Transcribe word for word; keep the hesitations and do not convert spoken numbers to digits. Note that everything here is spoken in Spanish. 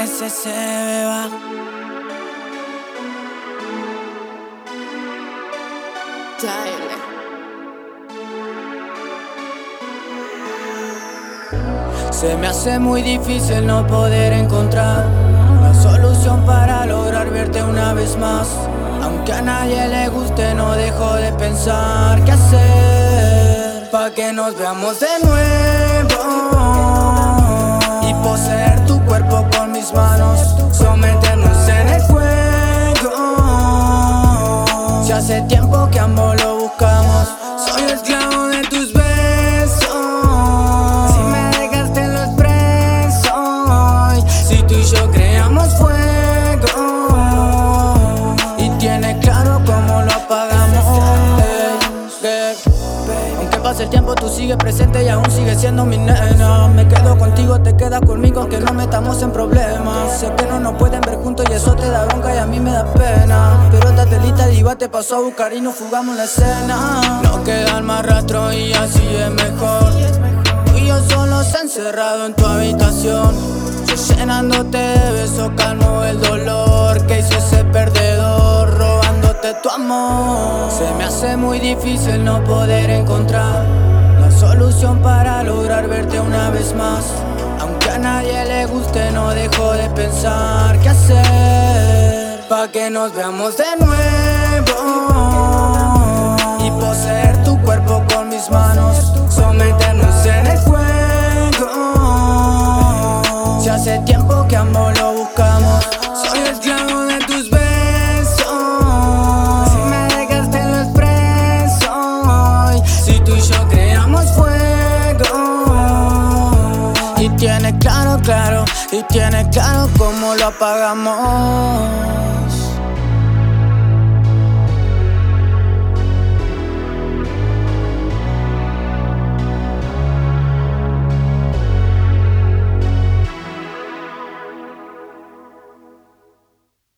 ese se beba. Se me hace muy difícil no poder encontrar la solución para lograr verte una vez más. Aunque a nadie le guste, no dejo de pensar qué hacer pa' que nos veamos de nuevo y poseer tu cuerpo con mis manos, someternos en el juego. Si hace tiempo que ambos lo buscamos, soy esclavo de tus besos. Si me dejaste los presos, si tú y yo creamos fuego, y tienes claro cómo lo apagamos. Hey, hey. Aunque pase el tiempo, tú sigues presente y aún sigues siendo mi nena. Me quedo contigo, te quedas conmigo, aunque no metamos en problemas. Sé que no nos pueden ver juntos y eso te da bronca y a mí me da pena, pero esta telita diva te pasó a buscar y nos fugamos la escena. No quedan más rastros y así es mejor. Tú y yo solos encerrados en tu habitación, yo llenándote de besos, calmo el dolor que hizo ese perdedor, robándote tu amor. Se me hace muy difícil no poder encontrar la solución para lograr verte una vez más. Aunque a nadie le guste, no dejo de pensar qué hacer pa' que nos veamos de nuevo y poseer tu cuerpo con mis manos, someternos en el juego. Si hace tiempo que ambos lo buscamos, soy esclavo de tus besos. Si me dejaste los presos, si tú y yo creamos fuego, y tienes claro, claro, y tienes claro cómo lo apagamos.